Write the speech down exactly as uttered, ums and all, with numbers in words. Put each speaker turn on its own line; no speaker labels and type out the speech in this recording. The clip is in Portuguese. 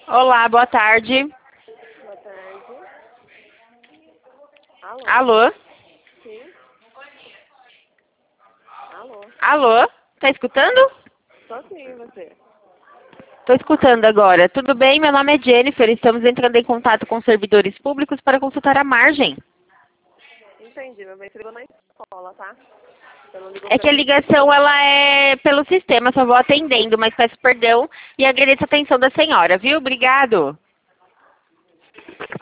Olá, boa tarde.
Boa tarde. Alô?
Alô?
Sim? Alô?
Alô? Tá escutando?
Tô sim, você.
Tô escutando agora. Tudo bem? Meu nome é Jennifer. Estamos entrando em contato com servidores públicos para consultar a margem.
Entendi, meu bem, você ligou na escola, tá? Você não ligou
É
pra
que a
mim.
ligação ela é pelo sistema, só vou atendendo, mas peço perdão e agradeço a atenção da senhora, viu? Obrigado.